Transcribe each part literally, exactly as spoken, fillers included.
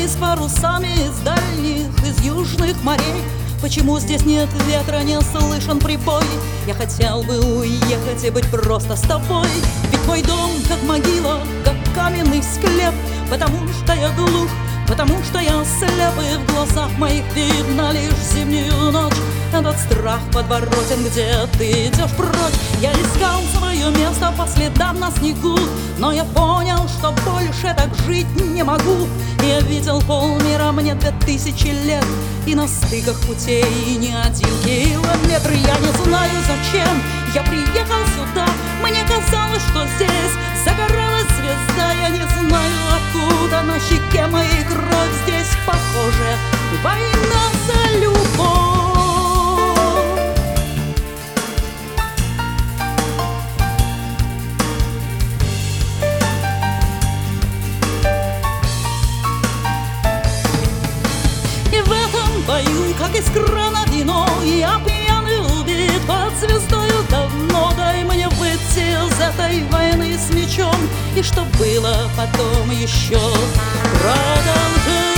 с парусами из дальних, из южных морей. Почему здесь нет ветра, не слышен прибой? Я хотел бы уехать и быть просто с тобой. Ведь мой дом как могила, как каменный склеп. Потому что я глух, потому что я слеп, и в глазах моих видно лишь зимнюю ночь. Этот страх подворотен, где ты идешь прочь. Я искал свое место по следам на снегу, но я понял, что больше так жить не могу. Я видел полмира, мне две тысячи лет, и на стыках путей ни один километр. Я не знаю, зачем я приехал сюда. Мне казалось, что здесь загоралась звезда. Я не знаю, откуда на щеке моей кровь. Здесь, похоже, война за любовь. Бою, как из крана вино, я пьяный убит под звездою давно. Дай мне выйти из этой войны с мечом, и что было потом еще продолжение.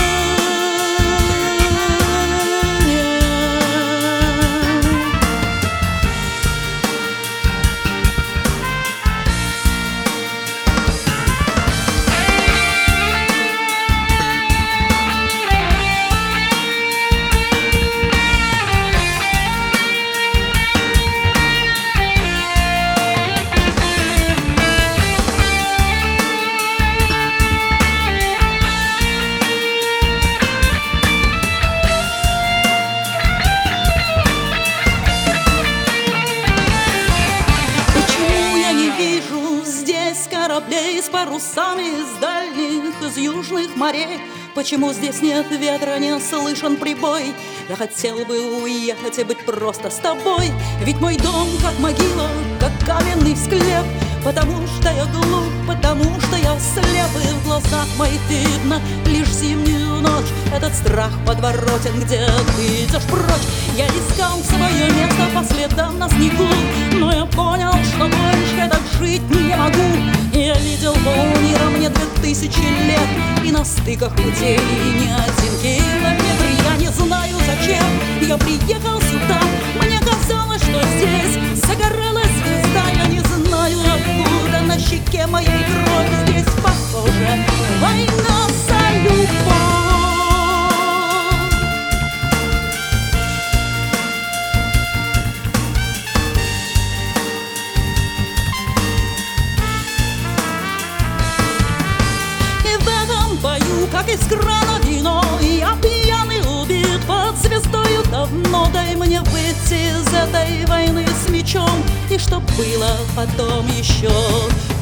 Кораблей с парусами из дальних, из южных морей. Почему здесь нет ветра, не слышен прибой? Я хотел бы уехать и быть просто с тобой. Ведь мой дом как могила, как каменный склеп. Потому что я глуп, потому что я слеп, и в глазах моих видно лишь зимнюю ночь. Этот страх подворотен, где ты идешь прочь. Я искал свое место по следам на снегу, но я понял, что больше так жить не могу. Я видел полмира, мне две тысячи лет, и на стыках путей ни один километр. Я не знаю, зачем я приехал сюда. Мне казалось, что здесь загоралась звезда. Я не знаю, откуда на щеке моей кровь. Здесь, похоже, война за любовь. Как из крана вино, я пьяный убит под звездою давно. Дай мне выйти из этой войны с мечом, и что было потом еще